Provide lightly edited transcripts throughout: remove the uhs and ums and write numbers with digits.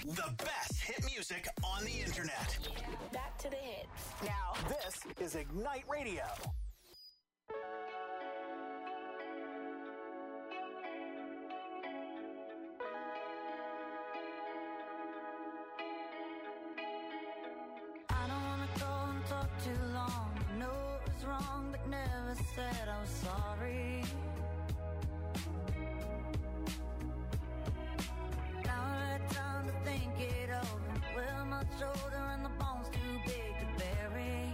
The best hit music on the internet. Back to the hits. Now, This is Ignite Radio. I don't wanna go and talk too long. I know it was wrong, but never said I was sorry. Now I had time to think it over. We're much older and the bone's too big to bury.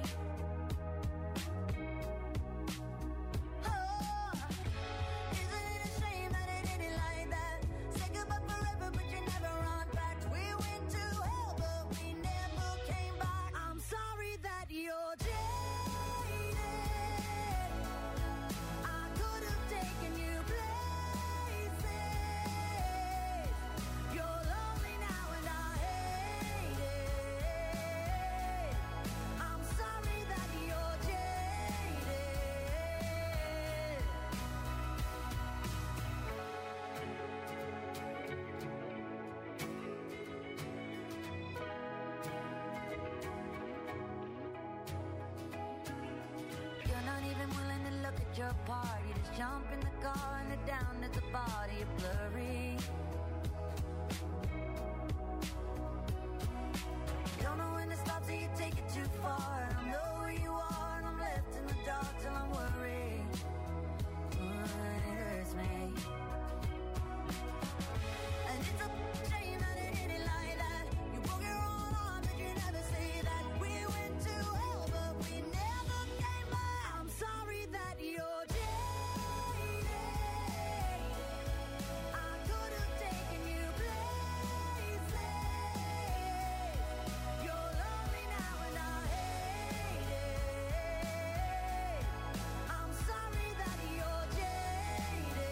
Oh, isn't it a shame that it ended like that? Say goodbye forever, but you never run back. We went to hell, but we never came back. I'm sorry that you're jaded. I could have taken you places. You're lonely now and I hate it. I'm sorry that you're jaded. You're not even willing to look at your part. You just jump in the car and head down at the body. You're blurry. You don't know when to stop, so you take it too far. I don't know where you are, and I'm left in the dark till I'm worried. Oh, it hurts me. And it's a shame that it ended like that. You broke your own arm, but you never say that. We went to hell, but we never came back. I'm sorry that you're jaded. I could have taken you places. You're lonely now and I hate it. I'm sorry that you're jaded.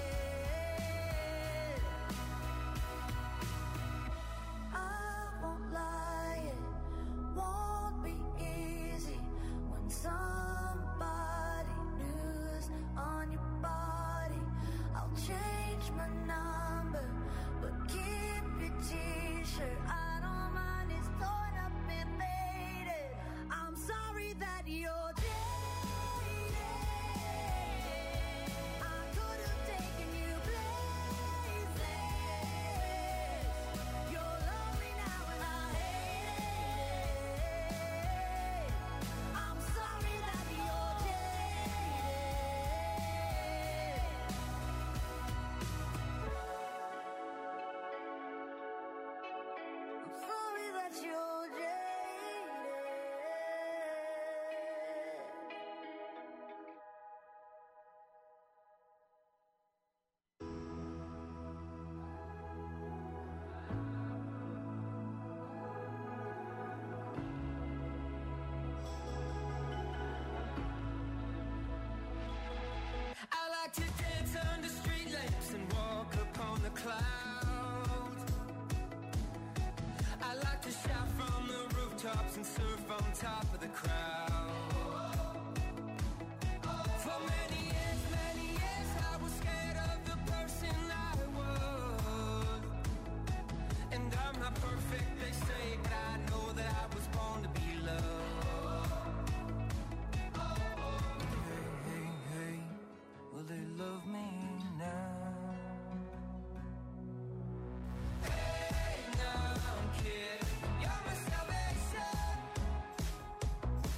I won't lie, it won't be easy when somebody new's on your body. I'll change my number, but keep your t-shirt. I don't mind, it's torn up and faded. I'm sorry that you're jaded. I could have taken you places. You're lonely now and I hate it. I'm sorry that you're jaded. I'm sorry that you're jaded. I like to dance under street lamps and walk upon the clouds. I like to shout from the rooftops and surf on top of the crowd. For many years I was scared of the person I was. And I'm not perfect, they say, but I know that I was born to be loved. Hey, hey, will they love me now? Hey, now I'm kidding. You're my salvation.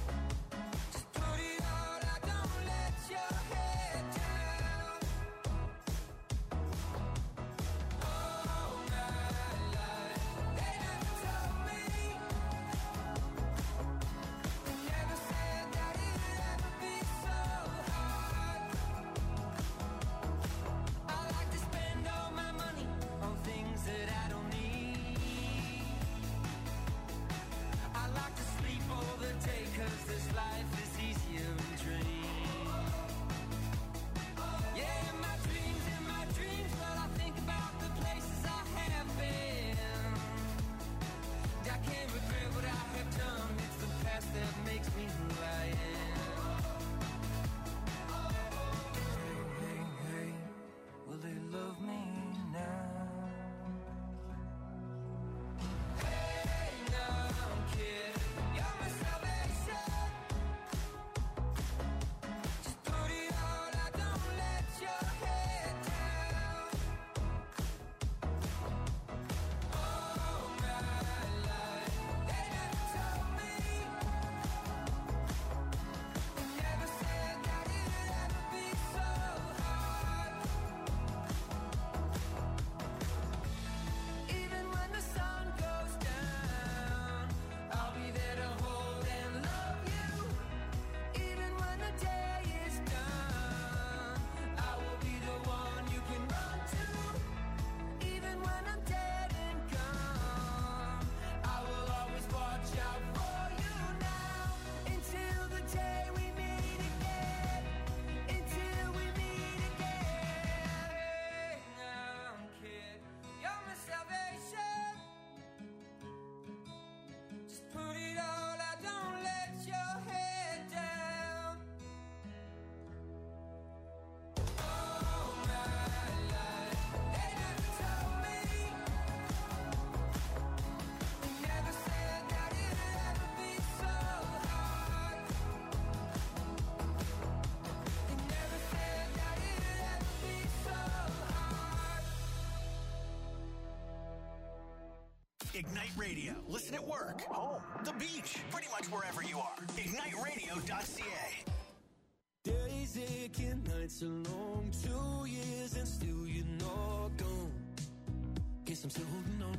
Ignite Radio. Listen at work, home, the beach, pretty much wherever you are. IgniteRadio.ca. Days aching, nights are long, 2 years and still you're not gone. Guess I'm still holding on.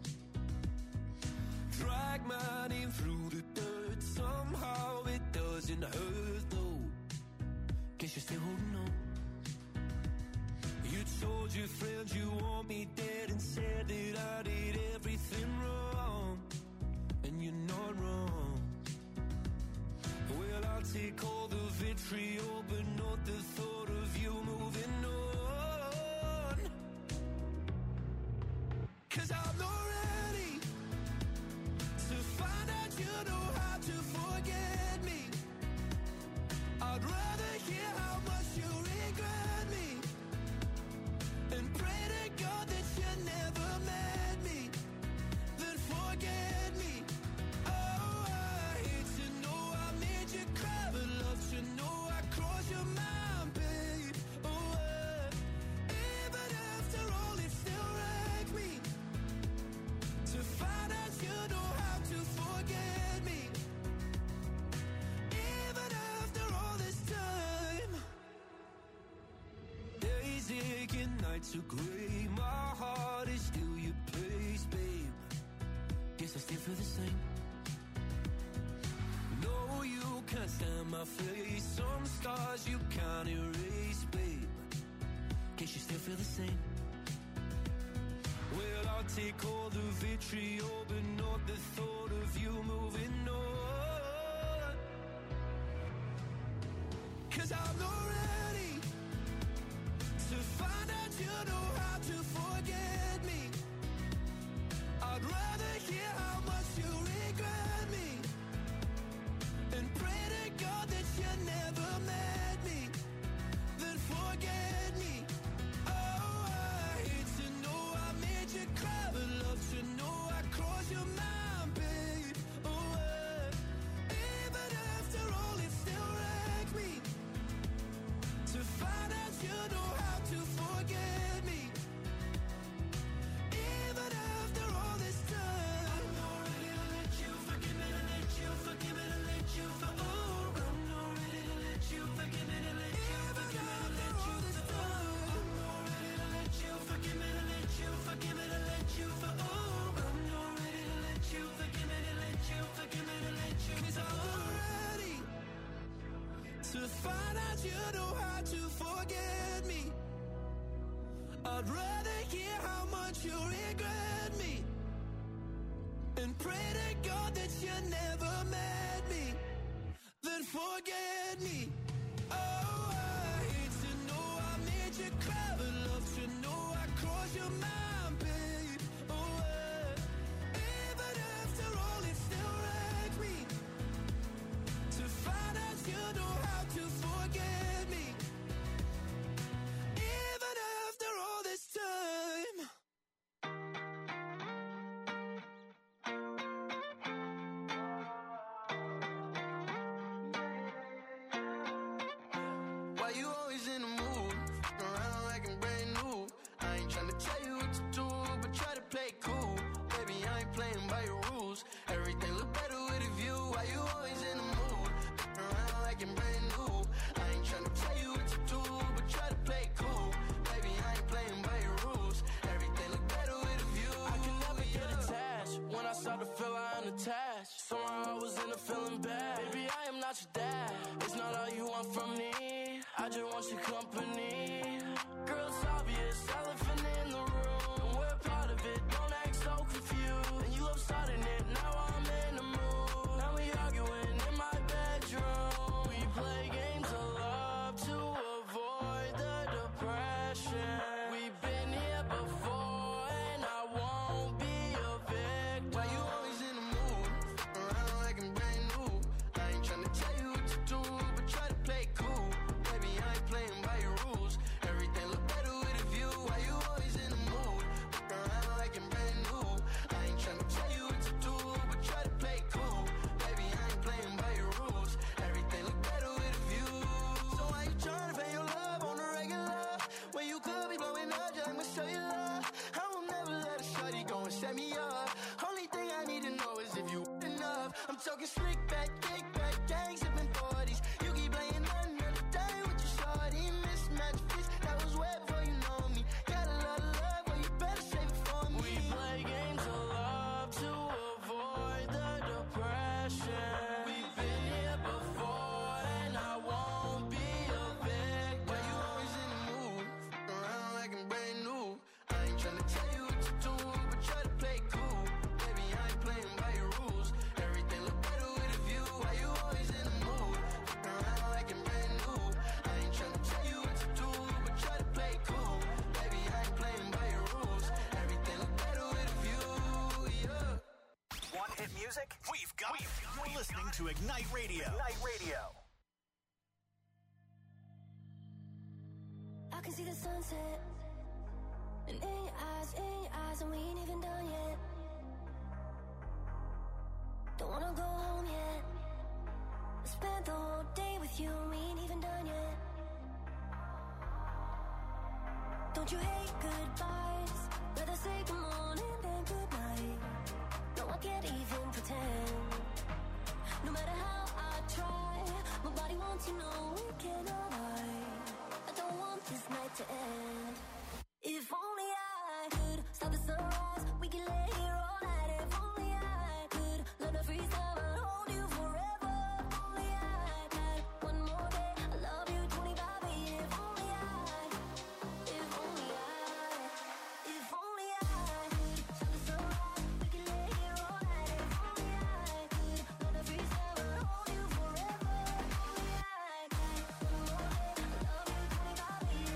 Drag my name through the dirt, somehow it doesn't hurt though. Guess you're still holding on. You told your friends you want me dead and said that I did everything wrong. And you're not wrong. Well, I'll take all the vitriol, but not the thought of you moving on. 'Cause I'm not ready to find out you know how to forget me. I'd rather hear how much you regret me and pray to God that you never met me, then forget me. Oh, I hate to know I made you cry, but love to know I crossed your mind, babe. Oh, even after all, it still wrecked me to find out you know how to forget me. Even after all this time, days aching, nights are gray. My heart is still your place, babe. Guess I still feel the same. No, you can't stand my face. Some scars you can't erase, babe. Guess you still feel the same. Well, I'll take all the vitriol, but not the thought of you moving on. 'Cause I'm not ready to find out you know how to forget me. I'd rather hear how much you regret me and pray to God that you never met me, then forget me. Oh, I hate to know I made you cry, but love to know I crossed your mind, babe. Oh, even after all, it still wrecked me to find out you know how to forget me. Even after all this time, I'm not ready to let you forgive me, to let you forgive me, to let you for. Oh, I'm not ready to let you forgive me, to let you forgive me, to let you for. I'm not ready to let you forgive me, to let you forgive me, to let you for. Oh, I'm not ready to let you forgive me, to let you forgive me, to let you. 'Cause I'm not ready to find out you know how to forget me. I'd rather hear how much you regret me and pray to God that you never met me, then forget me. Oh, I hate to know I made you cry, but love to know I crossed your mind, babe. Oh, even after all, it still wrecked me to find out you know how to forget me. Even after all this time. Why you always in the mood? Around like I'm brand new. I ain't tryna tell you what to do, but try to play cool. Baby, I ain't playing by your rules. Everything look better with a view. Why you always in the mood? Around like I'm brand new. I ain't tryna tell you what to do, but try to play cool. Baby, I ain't playing by your rules. Everything look better with a view. I can never get attached. When I start to feel I'm unattached, somehow I was in a feeling bad. Baby, I am not your dad. It's not all you want from me. I just want your company. Girl, it's obvious, elephant in the room, and we're part of it. Don't act so confused. And you love starting it. Now I'm in the mood. Now we arguing in my bedroom. We play games of love to avoid the depression. We've been here before, and I won't be a victim. Why you always in the mood? Around like I'm brand new. I ain't tryna tell you what to do, but try to play cool. Baby, I ain't playing by your rules. talking slick back, kick back, gang sipping 40s. You keep playing another day with your shorty. Mismatch fits, that was way before you know me. Got a lot of love, but you better save it for me. We play games of love to avoid the depression. We've been here before, and I won't be a victim. Why you always in the mood? Around like I'm brand new. I ain't tryna tell you what to do, but try to play cool. Baby, I ain't playing by your rules. Everything look better with a view. Why you always in the mood? Around like I'm brand new. I ain't tryna tell you what to do, but try to play cool. Baby, I ain't playing by your rules. Everything look better with a view, yeah. Want hit music? We've got it. You're listening to Ignite Radio. Ignite Radio. I can see the sunset. And in your eyes, and we ain't even done yet. Don't wanna go home yet. I spent the whole day with you, and we ain't even done yet. Don't you hate goodbyes? Rather say good morning than good night. No, I can't even pretend. No matter how I try, my body wants to know we cannot hide. I don't want this night to end. If only I could stop the sunrise, we can lay here all night. If only I could learn to freeze time and hold you forever. If only I had one more day, I love you 25/8. If only I could stop the sunrise, we can lay here all night. If only I could learn to freeze time and hold you forever. If only I had one more day, I love you 25/8.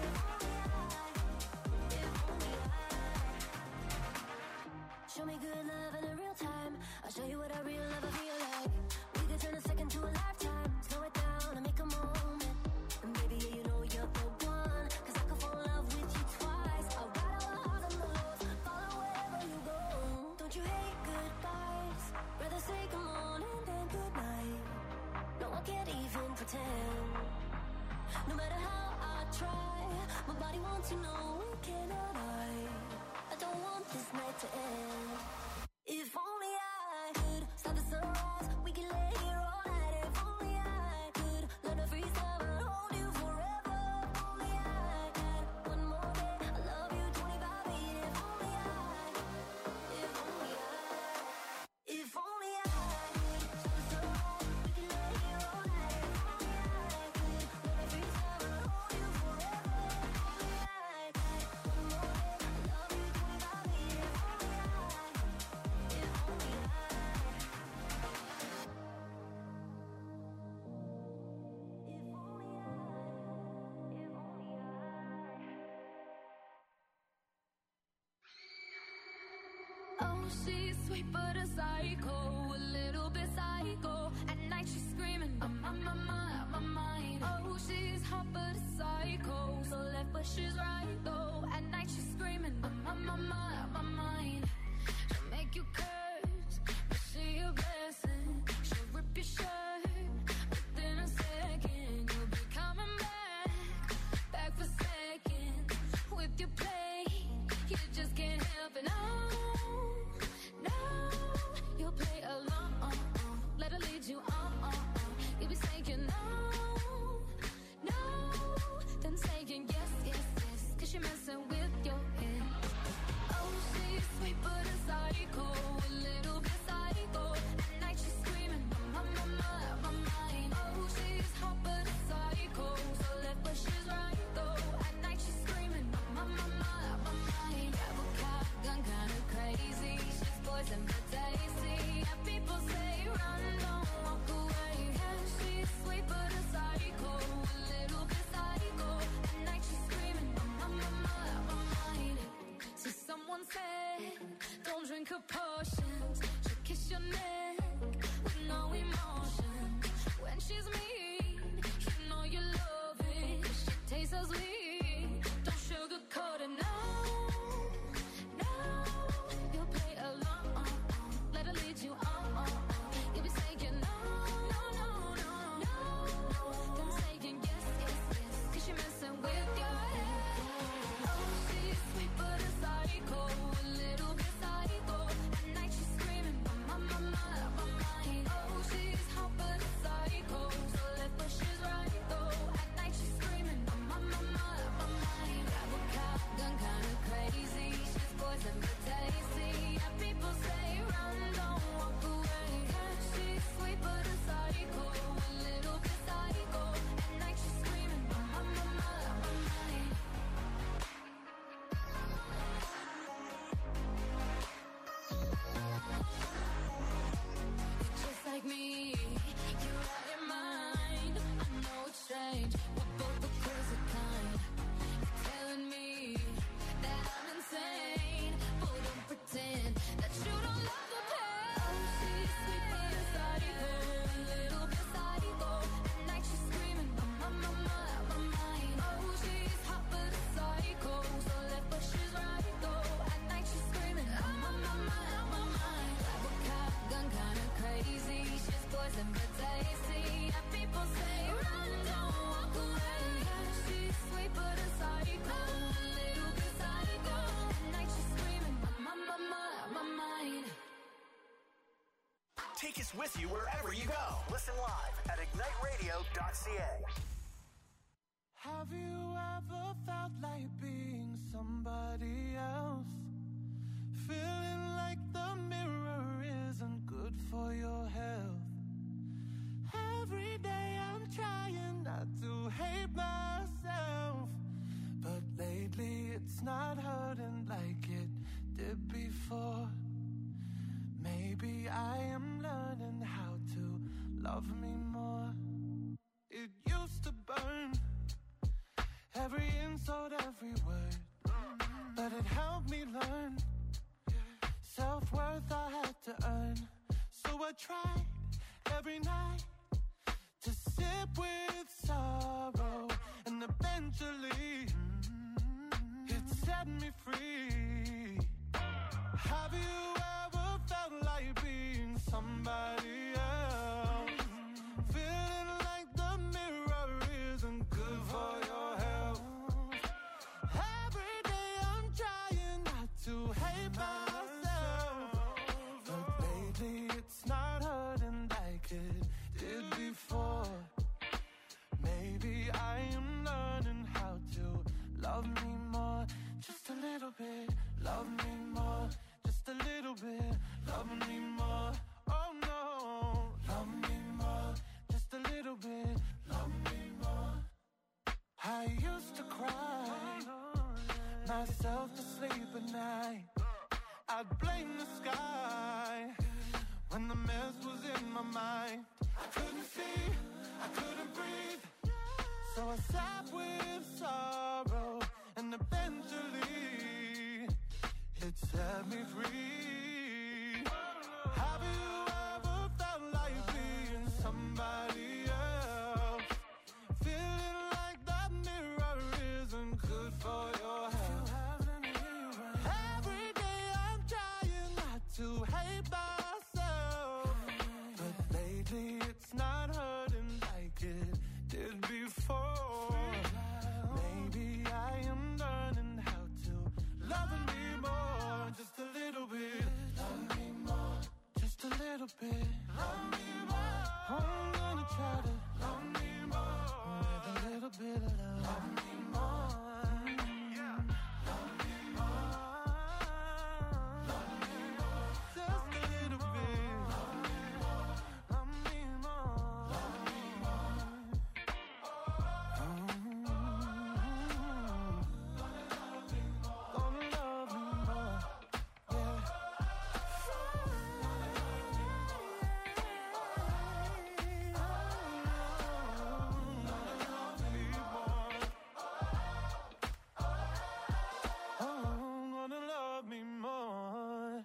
Show me good love in a real time. I'll show you what a real lover feel like. We could turn a second to a lifetime. Slow it down and make a moment. And baby, yeah, you know you're the one. 'Cause I could fall in love with you twice. I'll ride all the highs and the lows, follow wherever you go. Don't you hate goodbyes? Rather say good morning than good night. No, I can't even pretend. No matter how I try, my body wants to know we cannot hide. I don't want this night to end. If only I could stop the sunrise, we can lay here all night. If only I could learn to freeze time and hold you forever. If only I had one more day, I love you 25/8. If only I could stop the sunrise, we can lay here all night. If only I could learn to freeze time and hold you forever. If only I had one more day, I love you 25/8. If only I Oh, she's sweet but a psycho, a little bit psycho. At night she's screaming, I'm on my mind. Oh, she's hot but a psycho, so left but she's right though. At night she's screaming, I'm on my mind. She'll make you curse, but she a blessing. She'll rip your shirt within a second. You'll be coming back for seconds. With your play, you just can't help it. No, you'll play along. Let her lead you on. You'll be saying no, then saying yes. 'Cause you're messing with your head. Oh, she's sweet but a psycho, a little bit psycho. At night she's screaming, my mind. Oh, she's hot but a psycho, so left but she's right though. At night she's screaming, my mind. Grab a cop, gun kinda crazy. She's poison but tasty. And people say run, don't walk away. Yeah, she's sweet but a psycho, a little bit psycho. At night she's screaming, my mind. So someone said, don't drink her potions. She'll kiss your neck with no emotion. When she's mean, you know you love it. She tastes so sweet, don't sugarcoat it, no. You'll play along, let her lead you on. You'll be saying no, then saying yes. 'Cause you're messing with your head. Oh, she's sweet but a psycho, a little bit psycho. At night she's screaming, my mind. Oh, Take us with you wherever you go. Listen live at igniteradio.ca. Have you ever felt like being somebody else? Feeling like the mirror isn't good for your health. Every day I'm trying not to hate myself, but lately it's not hurting like it did before. Maybe I am learning how to love me more. It used to burn, every insult, every word, but it helped me learn self-worth I had to earn. So I tried every night to sip with sorrow, and eventually it set me free. Have you ever felt like being somebody else? Feeling like the mirror isn't good for your health. Every day I'm trying not to hate myself, but lately it's not hurting like it did before. Maybe I am learning how to love me more. Just a little bit, love me more. Just a little bit, love me more. Oh no, love me more. Just a little bit, love me more. I used to cry myself to sleep at night. I'd blame the sky when the mess was in my mind. I couldn't see, I couldn't breathe, so I sat with sorrow, and eventually it set me free. Have you ever felt like being somebody else? Feeling like that mirror isn't good for your health. Every day I'm trying not to hate myself, but lately it's not hurting like it did before. Maybe I am learning how to love me more. Just a little bit, love me more. Just a little bit, love me more. I'm gonna try to love me more with a little bit of love. Love me more. Yeah. Love me more. Love me more. Just a little bit. Love me more. Love me more. Love me more. Gonna love me more. Yeah. Gonna love me more.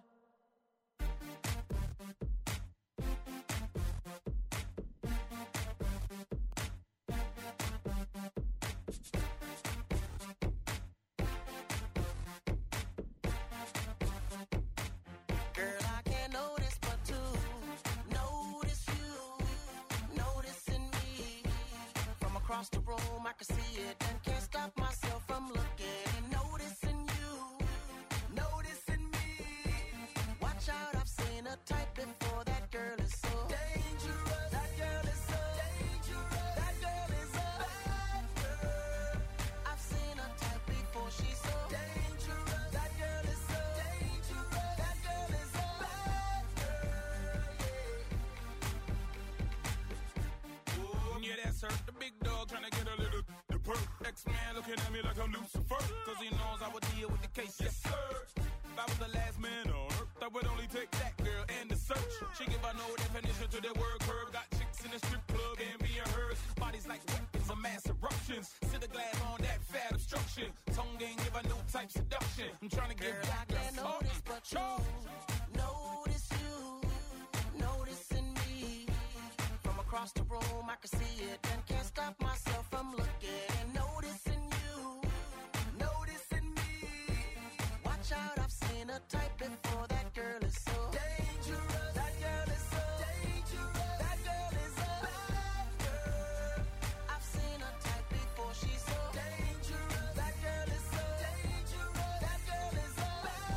Girl, I can't notice but to notice you, noticing me. From across the room, I can see it and can't stop myself from looking and noticing you, noticing me. Watch out, I've seen a type before. That girl is so dangerous. That girl is so dangerous. That girl is a bad girl. I've seen a type before. She's so dangerous. That girl is so dangerous. That girl is a bad girl. Yeah, that's her. The big dog trying to get a little the perk. X-Man looking at me like I'm Lucifer. Cause he knows I would deal with the case. Yes, sir. If I was the last man on earth, I would only take that girl and the search. She give her no definition to that word curve. Got chicks in the strip club and being hers. Bodies like weapons of mass eruptions. Sit a glass on that fat obstruction. Tongue ain't give her no type seduction. I'm trying to get Girl, I back can't notice but you, notice you, noticing me. From across the room, I can see it and can't stop myself from looking and noticing you, noticing me. Watch out, I've seen a type before. That girl is so dangerous. That girl is so dangerous. That girl is a bad girl. I've seen a type before. She's so dangerous. That girl is so dangerous. That girl is a bad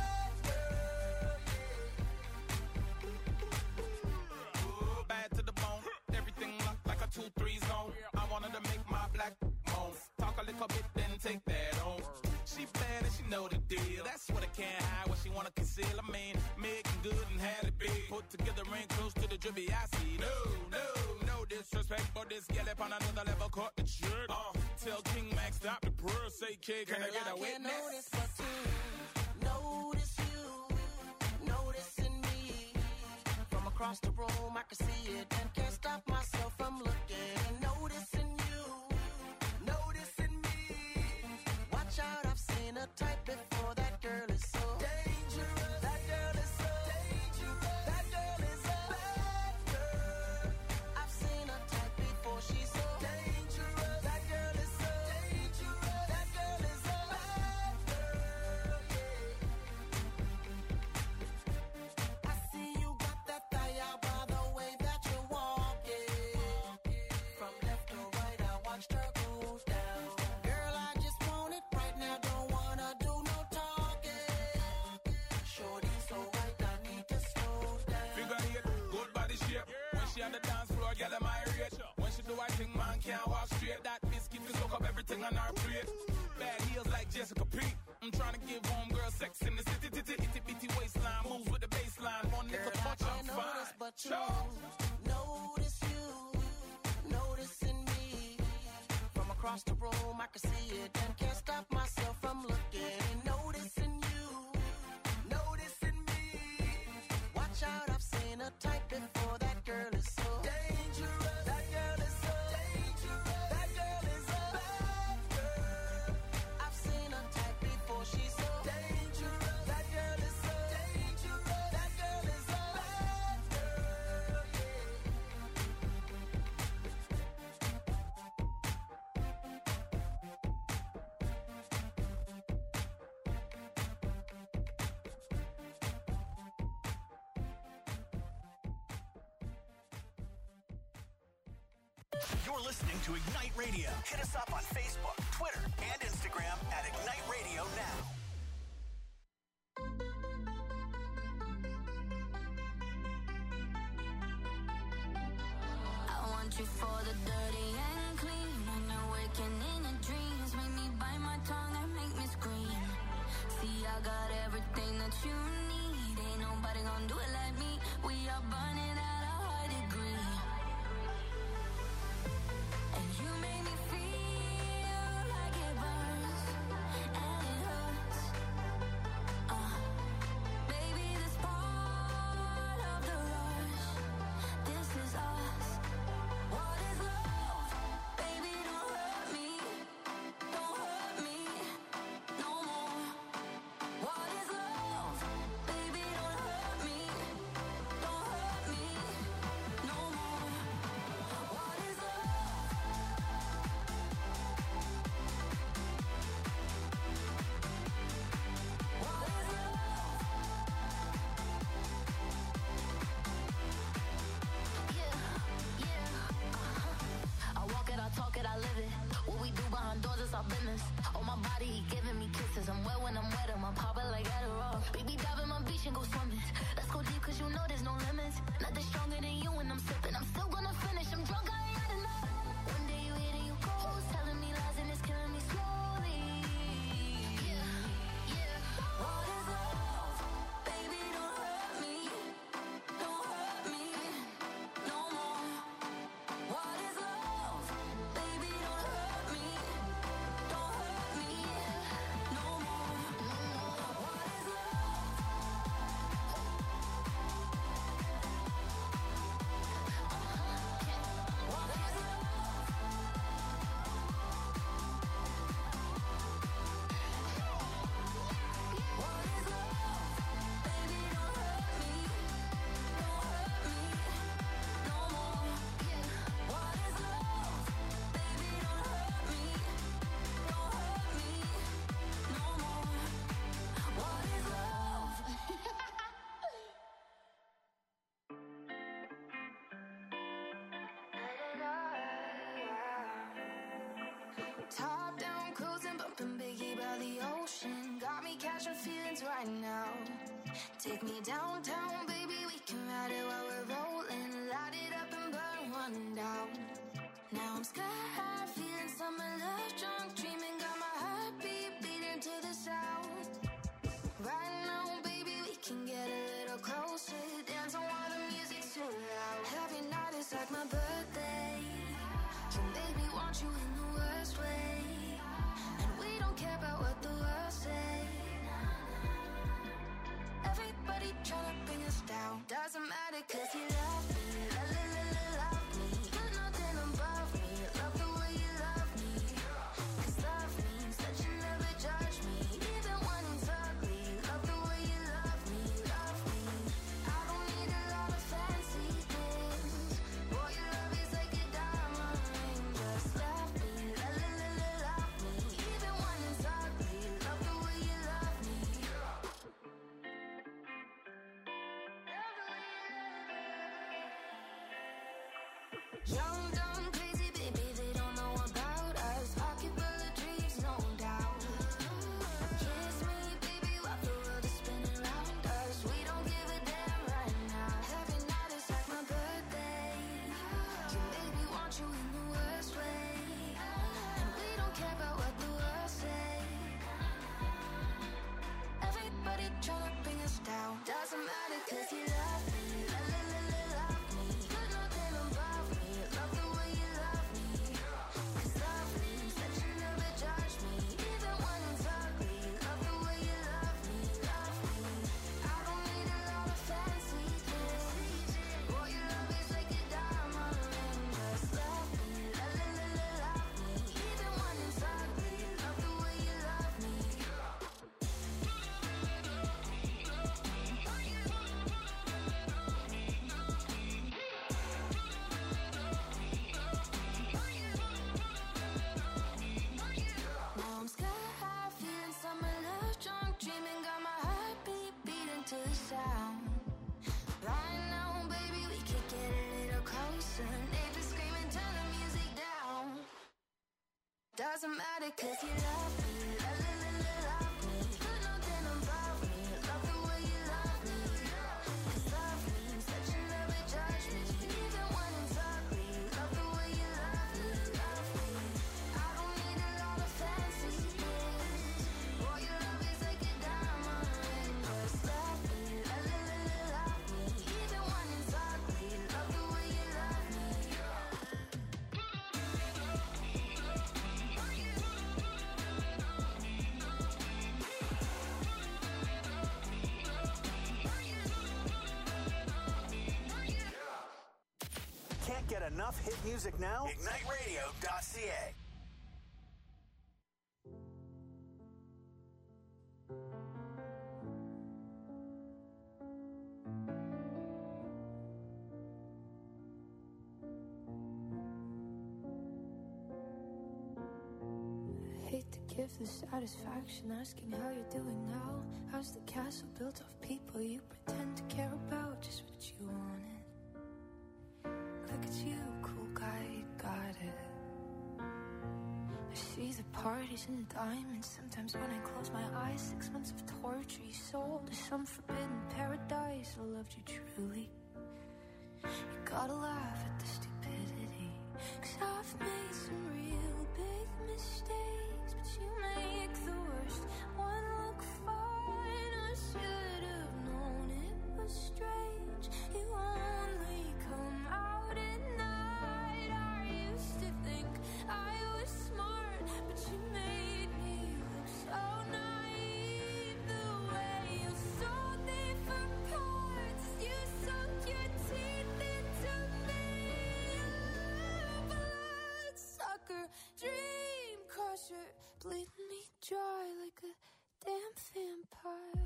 wanna conceal. I mean, making good and had it big. Put together ring close to the drippy I see. No disrespect, but this gal up on another level caught the jerk. Tell King Max stop the purr, say kid, can I get a witness? Notice but two. Notice you, noticing me. From across the room, I can see it and can't stop myself from looking. Noticing you, noticing me. Watch out, I've seen a type before. That girl is so dangerous. That girl is so dangerous. That girl is a bad girl. I've seen a type before. She's so dangerous. That girl is so dangerous. That girl is a bad girl. Yeah. I see you got that thigh out by the way that you're walking. From left to right, I watched her go down. Girl, I just want it right now. Don't wanna do no talking. Shorty so right, I need to slow down. Figure eight, good body shape. When she on the dance floor, girl, am I rich? When she do I think man can't walk straight. That biscuit to soak up everything on her plate. Bad heels like Jessica Pete. I'm trying to give homegirl sex in the city, itty bitty waistline. Moves with the baseline. One little Girl, touch, I I'm can't notice fine. but you. Notice you, noticing me. From across the room, I can see it and can't stop myself from looking. Noticing you, noticing me. Watch out, I've seen a type before. That girl is so dangerous. That girl is so dangerous. That girl is a bad girl. I've seen a type before. She's so dangerous. That girl is so dangerous. That girl is a bad girl. You're listening to Ignite Radio. Hit us up on Facebook, Twitter, and Instagram at Ignite Radio Now. I want you for the dirty and clean. When you're waking in your dreams, make me bite my tongue and make me scream. See, I got everything that you need. Ain't nobody gonna do it like me. We are burning at a high degree. And you make me feel like it burns and it hurts. Baby, this part of the rush. This is us. What is love? Baby, don't hurt me. Don't hurt me no more. What is love? Baby, don't hurt me. Don't hurt me no more. What is love? What is love? Yeah. I walk it, I talk it, I live it. What we do behind doors is our business. On my body, he giving me kisses. I'm wet when I'm wet, I'm popping like Adderall. Baby, dive in my beach and go swimming. Let's go deep, cause you know there's no limits. Nothing stronger than you when I'm sipping. I'm still gonna finish, I'm drunk, I ain't had enough. One day you hit and you go, telling me lies and it's killing me slowly. Yeah. What is love? Baby, don't hurt me. Don't hurt me no more. What is love? Baby, don't hurt me. Don't hurt me no more. What is Top down, cruising, bumping Biggie by the ocean. Got me catching feelings right now. Take me downtown, baby, we can ride it while we're rolling. Light it up and burn one down. Now I'm sky high, feeling summer love, drunk, dreaming. Got my heartbeat beating to the sound. Right now, baby, tryna bring us down. Doesn't matter 'cause you love me, love me. Put nothing above me, love the way you love me. 'Cause love means that you never judge me, even when it's ugly. Love the way you love me, love me. I don't need a lot of fancy things. Boy, your love is like a diamond ring. Just love me, love me. Even when it's ugly, love the way you love me. Young, dumb, crazy, baby, they don't know about us. Pocket full of dreams, no doubt. Kiss me, baby, while the world is spinning around us. We don't give a damn right now. Every night is like my birthday. You make me want you in the worst way. And we don't care about what the world say. Everybody tryna bring us down. Doesn't matter 'cause you love me, love me. Put nothing above me, love the way you love me. 'Cause love means that you never judge me, even when it's ugly. Love the way you love me, love me. I don't need a lot of fancy things. Boy, your love is like a diamond ring. Just love me, love me. Even when it's ugly, love the way you love me. Now I'm sky high, feeling summer love drunk, dreaming, got my heartbeat beating to the sound. Right now, baby, we could get a little closer. Neighbors screaming, turn the music down. Doesn't matter 'cause you love me, love me. Put nothing above me, love the way you love me. 'Cause love means that you never judge me, even when it's ugly. Love the way you love me, love me. I don't need a lot of fancy things. Boy, your love is like a diamond ring. Just love me, love me. Even when it's ugly, love the way you love me. Can't get enough hit music now? IgniteRadio.ca. Hate to give the satisfaction asking how you're doing now. How's the castle built of people you pretend to care about? Just what you wanted. Look at you, cool guy, you got it. I see the parties and the diamonds. Sometimes when I close my eyes, 6 months of torture you sold to some forbidden paradise. I loved you truly. You gotta laugh at the stupidity, 'cause I've made some real big mistakes, but you make the worst one look fine. I should have known it was strange. You only come out at night. I used to think I was smart, but you made me look so naive. The way you sold me for parts, you sunk your teeth into me. Bloodsucker, dream crusher, bleeding me dry like a damn vampire.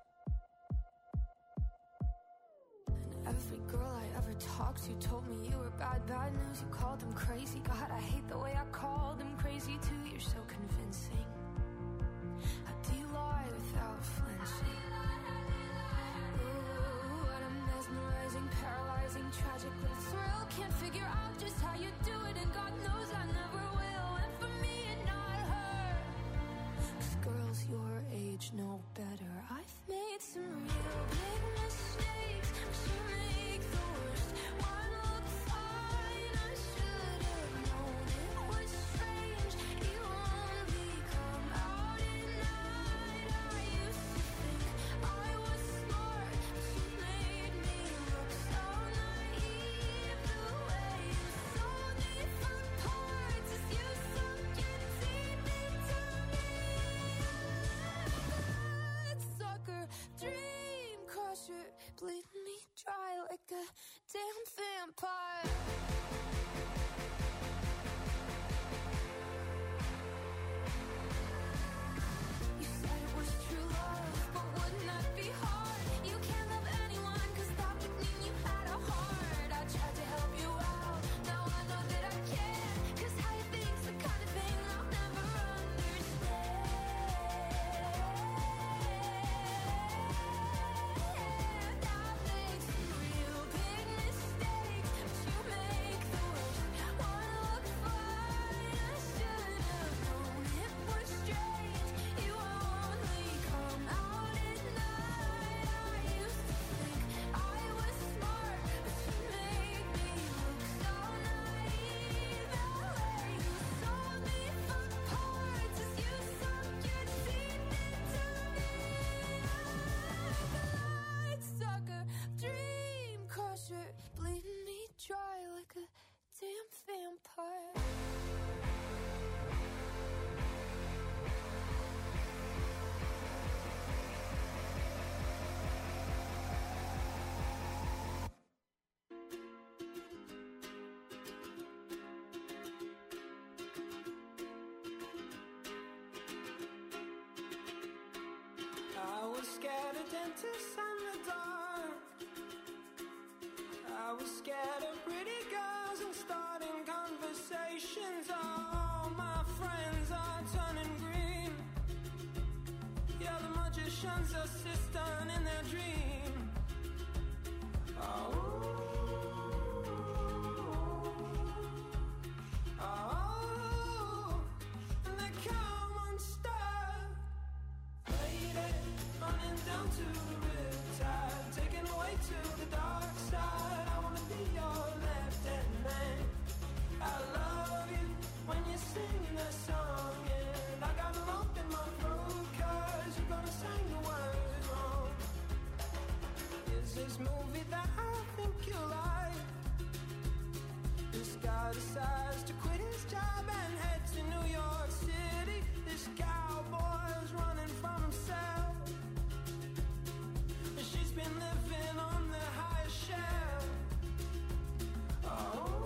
And every girl I ever talked to told me you were bad news. You called them crazy. God, I hate the way I called them crazy too. You're so convincing. How do you lie without flinching? Ooh, what a mesmerizing, paralyzing, tragic little thrill. Can't figure out just how you do it, and God knows I never will. And for me and not her, 'cause girls your age know better. I've made some real big mistakes, but you make the worst one look fine. I should have known it was strange. You only come out at night. I used to think I was smart, but you made me look so naive. The way you sold me for parts is you sunk your teeth into me. Bloodsucker, dream bleeding me dry like a damn vampire. You said it was true love, but wouldn't that be hard? You can't love anyone, cause that would mean you had a heart. I tried to help you out, now I know that I can't, cause how you think's the kind of thing I'll never understand. I've made some real big mistakes, but you make the worst one look fine. I should have known it was strange. You only come out at night. I used to think I was smart, but you made me look so naive. The way you sold me for parts as you sunk your teeth into me. Light sucker, dream crusher, bleeding me dry like a damn vampire. I was scared of dentists and the dark. I was scared of pretty girls and starting conversations. All my friends are turning green. Yeah, the magician's assistant in their dream. Oh, and they come unstuck. Lady, running down to the riptide, taken away to the dark side. I wanna be your left-hand man. I love you when you're singing that song, and I got a lump in my throat 'cause you're gonna sing the words wrong. Is this movie that I think you like? This guy decides to quit his job and head to New York City. This cowboy's running from himself. She's been living on the highest shelf. Oh,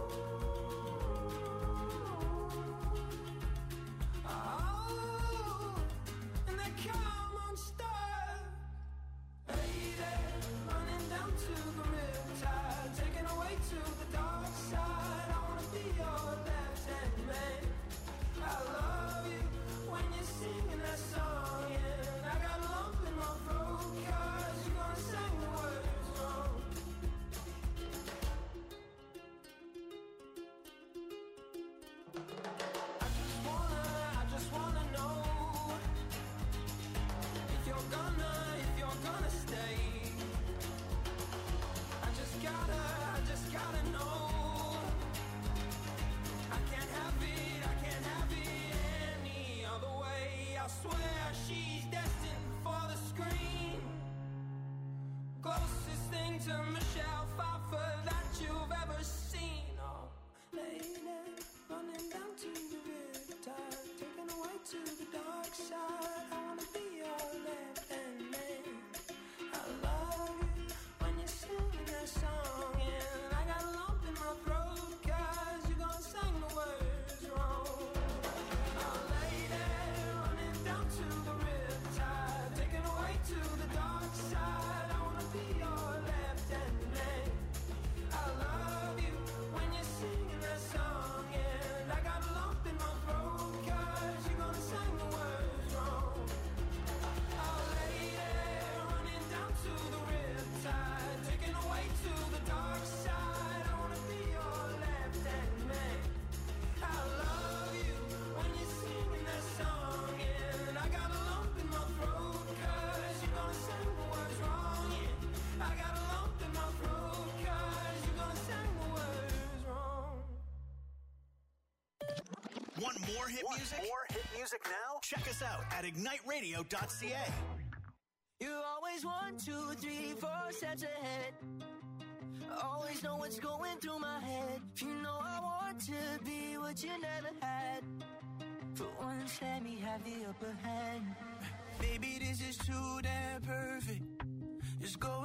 and they come unstuck. Lady, running down to the riptide, taken away to the dark side. I wanna be your left-hand man. I love you when you're singing that song, and I got a lump in my throat 'cause you're gonna sing the words wrong. I just wanna know if you're gonna stay. I just gotta know. I can't have it any other way. I swear she's destined for the screen. Closest thing to Michelle Pfeiffer that you've ever seen. Oh, lady, running down to the riptide, taken away to the dark side. I wanna be your left-hand man. I love you when you're singing that song, and I got a lump in my throat 'cause you're gonna sing the words wrong. Oh, lady, running down to the riptide, taken away to the dark side. I wanna be your left-hand man. I love you when you're singing that song, and I got a lump in my throat 'cause you're gonna sing the words wrong. Oh, lady, running down to the riptide, taken away to the dark side. I wanna be your left-hand man. I love you when you're singing that song, and I got a lump in my throat 'cause you're gonna sing the words wrong. Yeah, I got a lump in my throat 'cause you're gonna sing the words wrong. Want more hit music now? Check us out at igniteradio.ca. You always 1, 2, 3, 4 steps ahead. Always know what's going through my head. You know I want to be what you never had. For once, let me have the upper hand. Baby, this is too damn perfect. It's going through my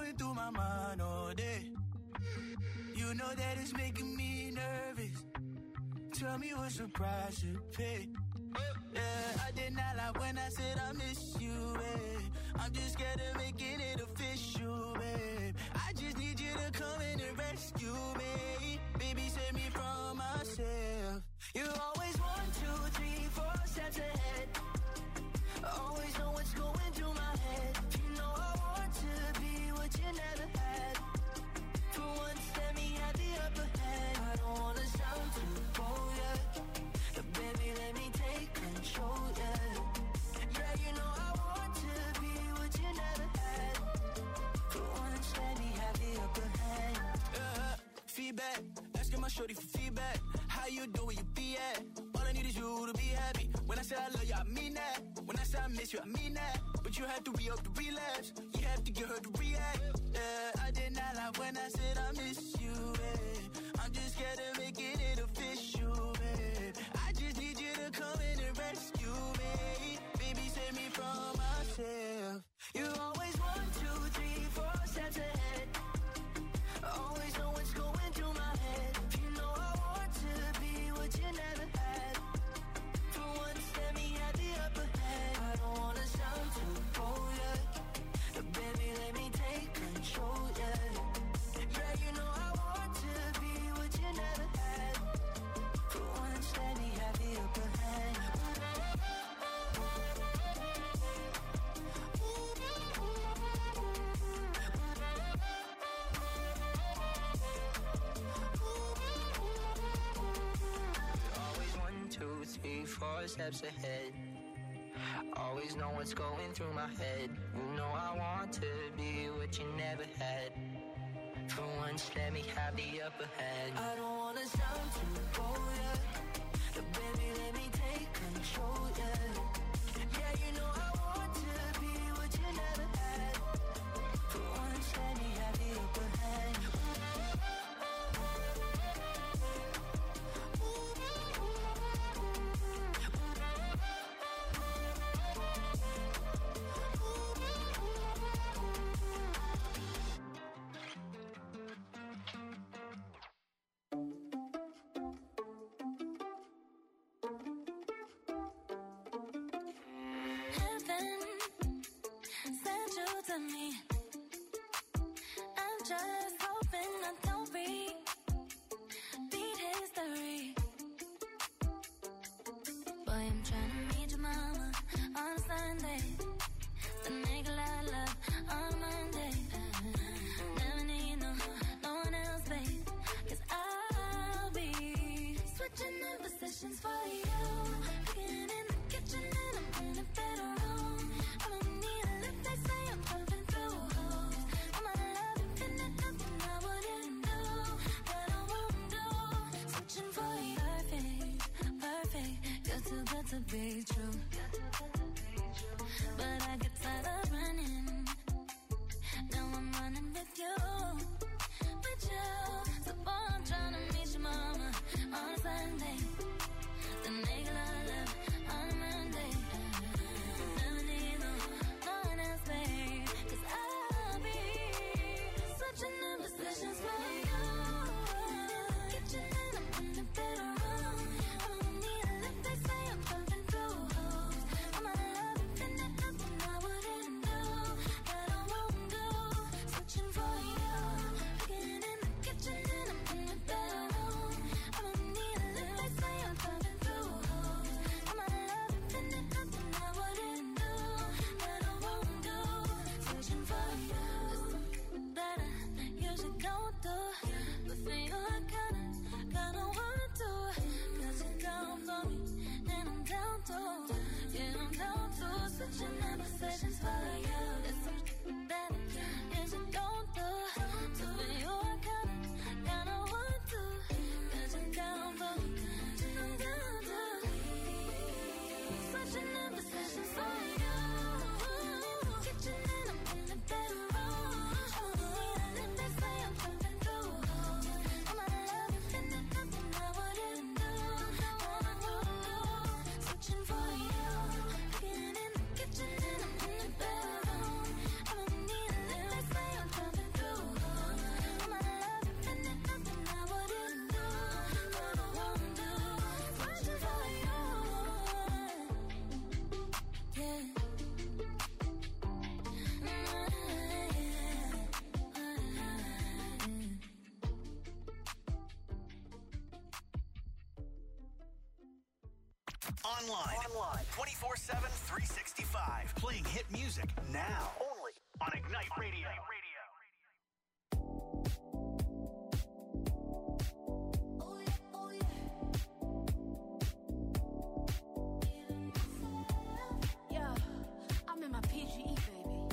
my mind all day. You know that it's making me nervous. Tell me what's the price to pay. Yeah, I did not lie when I said I miss you, babe. I'm just scared of making it official, babe. I just need you to come in and rescue me. Baby, save me from myself. You always 1, 2, 3, 4 steps ahead. Always know what's going through my head. You know I want to be what you never had. For once, let me have the upper hand. I don't wanna sound too bold, yeah. But baby, let me take control, yeah. Yeah, you know I want to be what you never had. For once, let me have the upper hand. Feedback, asking my shorty for feedback. How you do where you be at? All I need is you to be happy. When I say I love you, I mean that. When I say I miss you, I mean that. But you have to re-up the relapse. You have to get her to react. Yeah, I did not lie when I said I miss you, babe. I'm just scared of making it official, babe. I just need you to come in and rescue me. Baby, save me from myself. You always 1, 2, 3, 4 steps ahead. Always know what's going through my head. You know I want to be what you never had. For once, let me have the upper hand. I don't wanna sound too bold, yeah. But baby, let me take control, yeah. Yeah, you know I want to be what you never had. For once, let me have the upper hand. Always 1, 2, 3, 4 steps ahead. Always know what's going through my head. You know I want to be what you never had. For once, let me have the upper hand. I don't wanna sound too bold, yeah. But baby, let me take control, yeah. Yeah, you know I want to be what you never had. For once, let me have the upper hand. Heaven sent you to me. I'm just hoping I don't beat history. Boy, I'm trying to meet your mama on Sunday. To make a lot of love on Monday. Never need no one else, babe. 'Cause I'll be switching in positions for you. Cooking in the kitchen and I'm in the bedroom. I don't need a lift, they say I'm jumping through hoops. I'm out of love, infinite, nothing I wouldn't do, that I won't do. Switching for you, perfect, you're too good to be true. But I get tired of running. Now I'm running with you. So boy, I'm trying to meet your mama on Sunday. To make a lot of love on Monday. Never need no one else, babe. 'Cause I'll be switching in positions for you. Kitchen and I'm in the bedroom. I don't need a lift, they say I'm jumping through hoops. I'm out of love, infinite, nothing I wouldn't do, that I won't do. Switching for you. Cooking in the kitchen and I'm in the bedroom. I don't need a lift, they say I'm jumping through hoops. Online. 24/7, 365. Playing hit music now. Only on Ignite Radio. Yeah, I'm in my PGE, baby.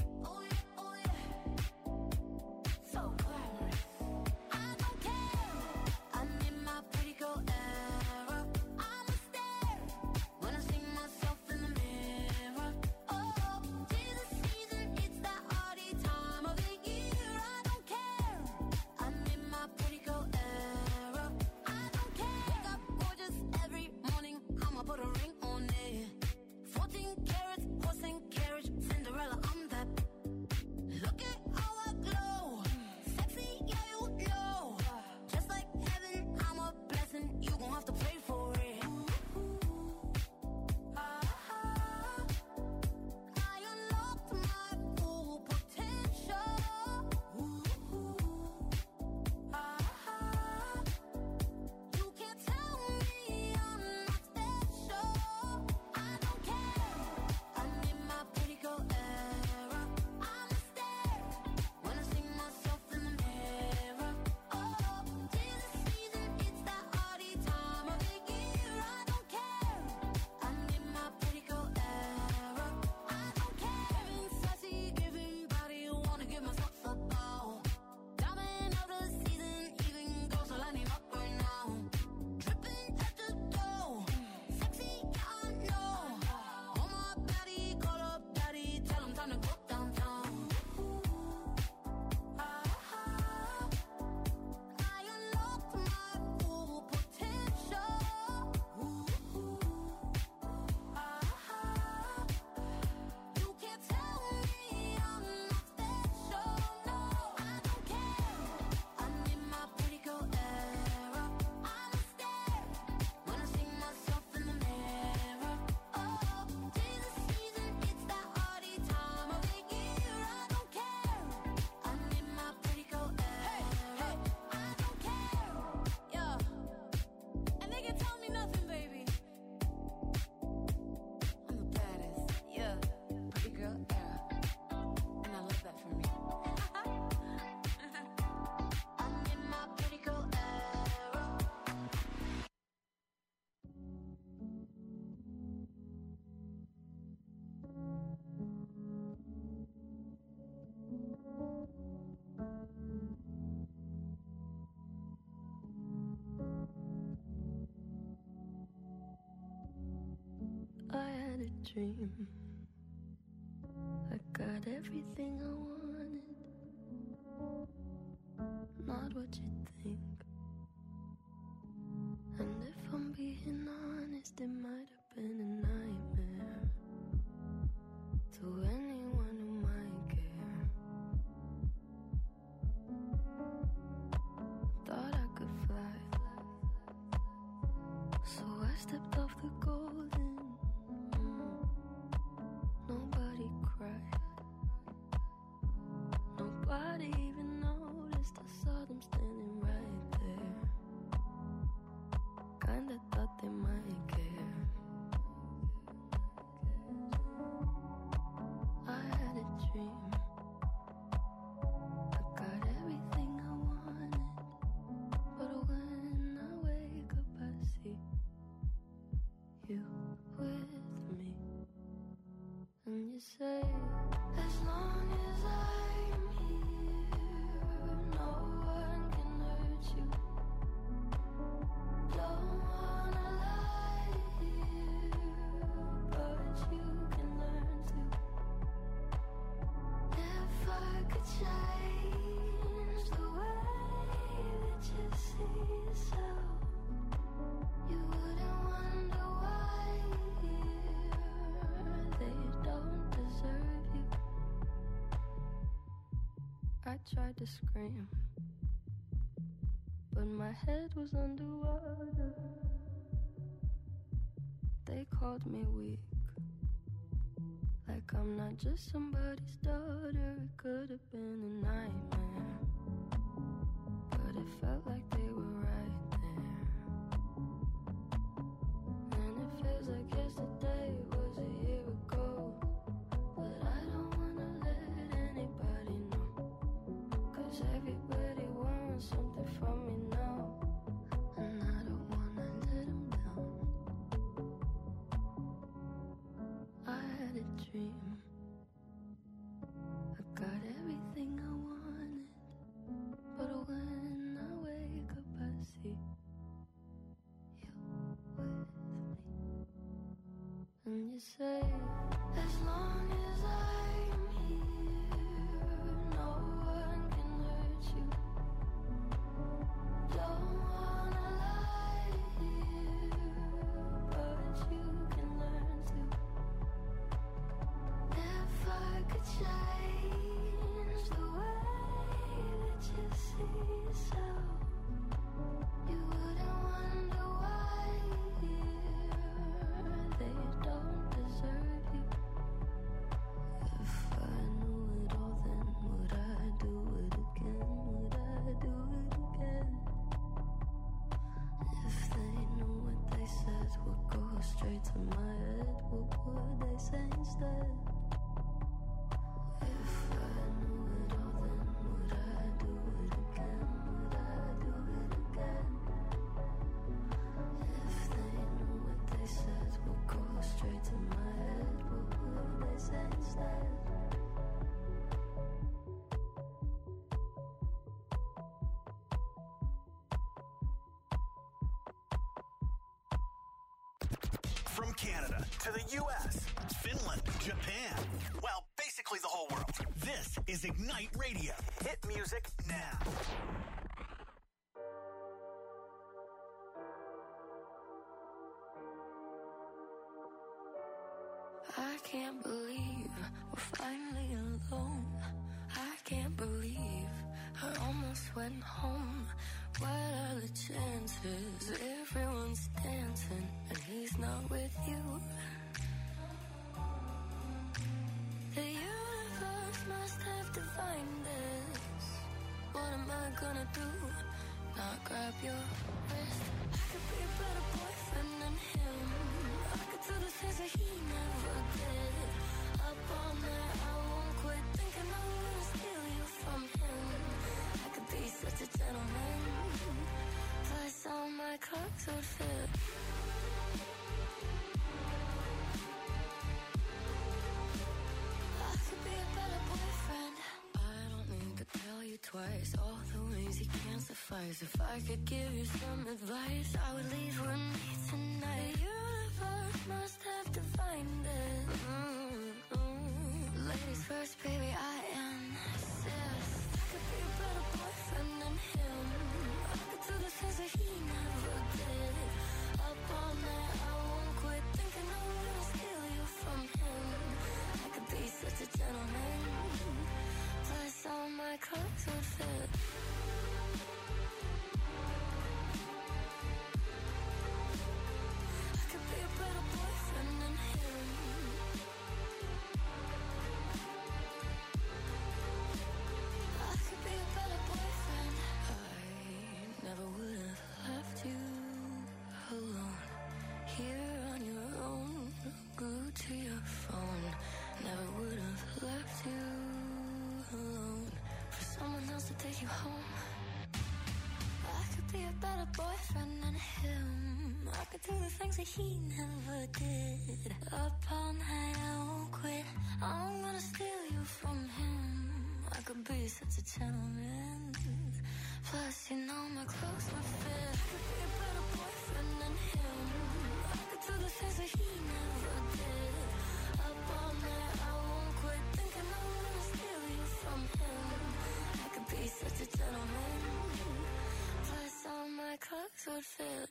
So glamorous. I don't care. I'm in my pretty girl era. I'm a stare when I see myself in the mirror. Oh, 'tis the season, it's that hardy time of the year. I don't care. I'm in my pretty girl era. I don't care. Wake up gorgeous every morning. I'ma put a ring on it. 14 carats, horse and carriage, Cinderella, I'm that. Look at how I glow. Sexy, yeah, you know. Just like heaven, I'm a blessing. You gon' have to pray for it. I unlocked my full potential. You can't tell me I'm not special. I don't care. I'm in my pretty girl era. I'm a stare when I see myself in the mirror. Oh, 'tis the season, it's that hardy time of the year. I don't care. I'm in my pretty girl era. I don't care. Giving sassy, giving body, wanna give myself a bow. Diamond of the season, even girls are lining up right now. Dripping at the dough, sexy, yeah, I know. On my body, call up daddy, tell him time to go downtown. I unlocked my full potential. You can't tell me I'm not special. No, I don't care. I'm in my pretty girl era. I'm a stare when I see myself in the mirror. Oh, 'tis the season, it's that hardy time of the year. I don't care. I'm in my pretty girl era. I don't care. Yeah, and they can tell me nothing, baby. I'm the baddest. Yeah, pretty girl era, and I love that for me. I'm in my pretty girl era. I had a dream. I got everything I wanted. Not what you think. And if I'm being honest, it might have been a nightmare to anyone who might care. Thought I could fly, so I stepped off the golden. Nobody cried. Nobody even noticed. I saw them standing right there. Kinda thought they might care. I had a dream. I got everything I wanted. But when I wake up, I see you with me. And you say, as long as I'm here, no one can hurt you. Don't wanna lie here, but you can learn to. If I could change the way that you see yourself, you wouldn't wonder why they don't deserve you. I tried to scream, but my head was underwater. They called me weak, like I'm not just somebody's daughter. It could have been a nightmare, but it felt like they were right there. And it feels like 'cause everybody wants something from me now, and I don't wanna let them down. I had a dream, I got everything I wanted, but when I wake up I see you with me. And you say, as long as I'm here, no one can hurt you. Don't wanna lie here, but you can learn to. If I could change the way that you see yourself, you wouldn't wonder why here they don't deserve you. If I knew it all, then would I do it again? Would I do it again? If they knew what they said would go straight to my head, what would they say instead? If I knew it all, then would I do it again? Would I do it again? If they knew what they said would go straight to my head, what would they say instead? From Canada to the U.S., Finland, Japan, well, basically the whole world. This is Ignite Radio. Hit music now. I can't believe we're finally alone. I can't believe I almost went home. What are the chances? Everyone's dancing and he's not with you. The universe must have divined this. What am I gonna do? Not grab your wrist. I could be a better boyfriend than him. I could do the things that he never did. Up all night, I won't quit thinking I'm gonna steal you from him. I could be such a gentleman. Plus all my clothes would fit. I could be a better boyfriend. I don't need to tell you twice all the ways you can't suffice. If I could give you some advice, I would leave with me tonight. The universe must have divined it. Ladies first, baby, I insist. I could be a better boyfriend than him. I could do the things that he never did. Up all night, I won't quit thinking I'm gonna steal you from him. I could be such a gentleman. Plus all my clothes would fit. I could be a better boyfriend than him. I could be a better boyfriend. I never would have left you alone. Here on your own, glued to your phone. Never would have left you alone for someone else to take you home. I could be a better boyfriend than him. I could do the things that he never did. Up all night, I won't quit. I'm gonna steal you from him. I could be such a gentleman. Plus, you know my clothes would fit. I could be a better boyfriend than him. I could do the things that he never did. Up all night, I won't quit thinking I'm gonna steal you from him. I could be such a gentleman. Plus, all my clothes would fit.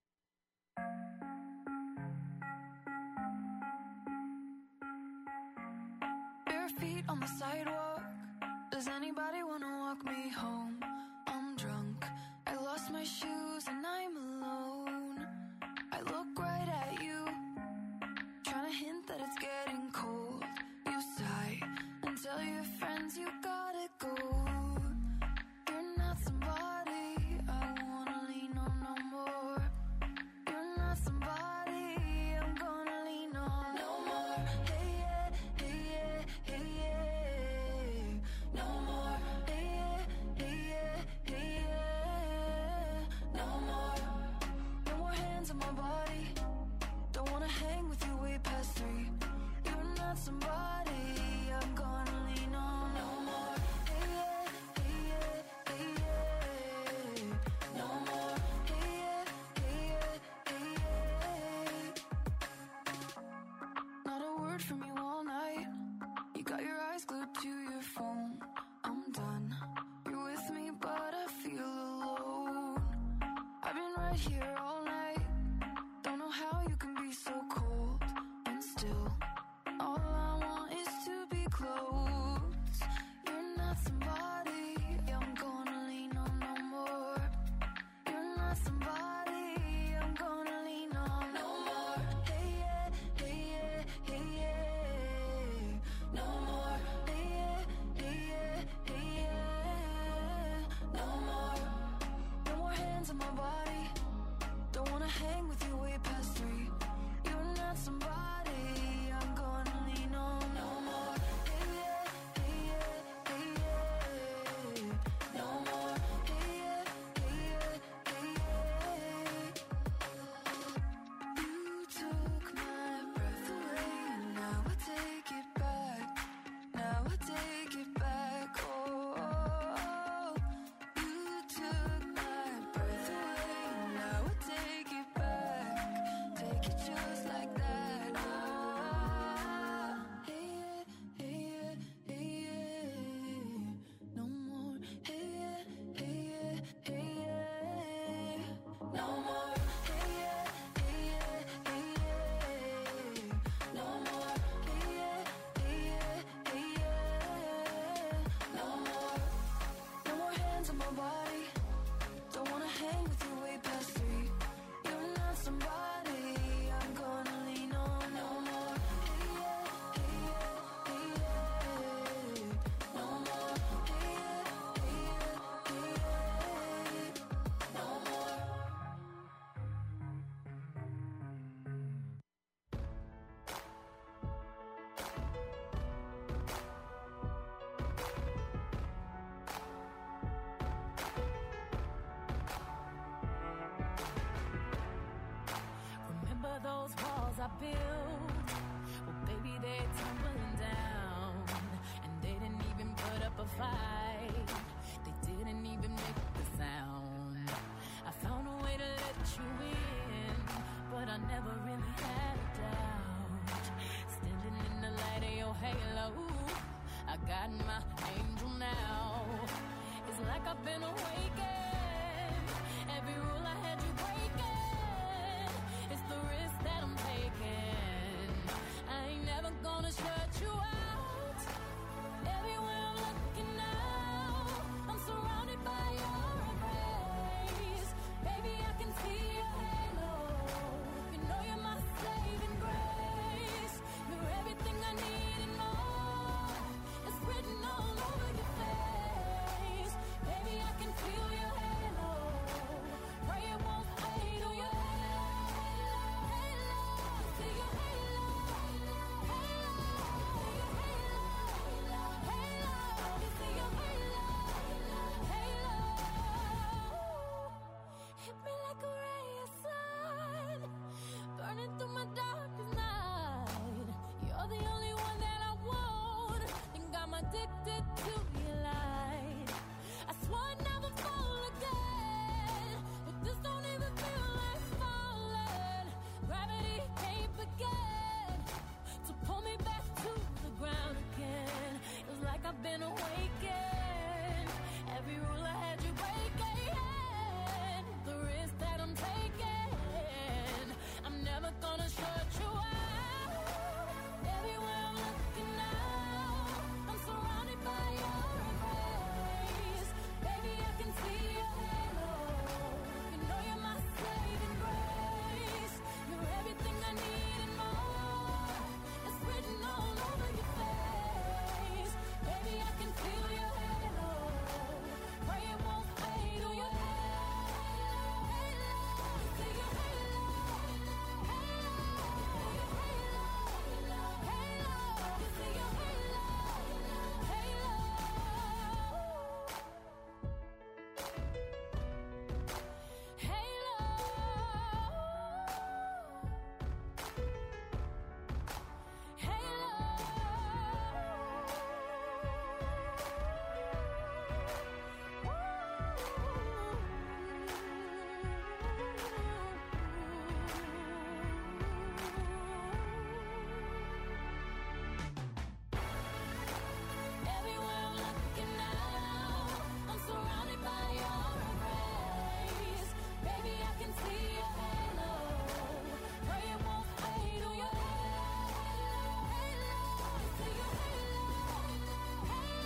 Bare feet on the sidewalk. Does anybody wanna walk me home? I'm drunk. I lost my shoes and I'm alone. I look right at you, trying to hint that it's getting cold. You sigh and tell your friends you gotta go. You're not somebody I wanna lean on no more. You're not somebody I'm gonna lean on no more. Hey yeah, hey yeah, hey yeah. No more. Hey yeah, word from you all night. You got your eyes glued to your phone. I'm done. You're with me, but I feel alone. I've been right here all night. Don't know how you can be so cold and still. All I want is to be close. You're not somebody I'm gonna lean on no more. You're not somebody I'm gonna lean on no more. Hey yeah, hey yeah, hey yeah. No more. Hey yeah, hey yeah, hey yeah. No more. No more hands on my body. Don't wanna hang with you way past 3. You're not somebody I'm gonna lean on no more. Hey yeah, hey yeah, hey yeah. No more. Hey yeah, hey yeah, hey yeah. You took my breath away, and now I take it back. Now I take it back. Oh, you took my breath away, and now I take it back. Take it just like that. Ah, hey yeah, hey yeah, hey yeah. No more. Hey yeah, hey yeah, hey yeah. No more. Hey yeah, hey yeah, hey yeah. No more. Hey yeah, hey yeah, hey yeah. No more. No more hands on my body. Don't wanna hang with you way past 3. You're not somebody I'm gonna lean on no more. Hey yeah, hey yeah, hey yeah. No more. Hey yeah, hey yeah, hey yeah. No more. Remember those walls I built? Well, baby, they're tumbling down. And they didn't even put up a fight. They didn't even make the sound. I found a way to let you in, but I never really had a doubt. Standing in the light of your halo, I got my angel now. It's like I've been awakened.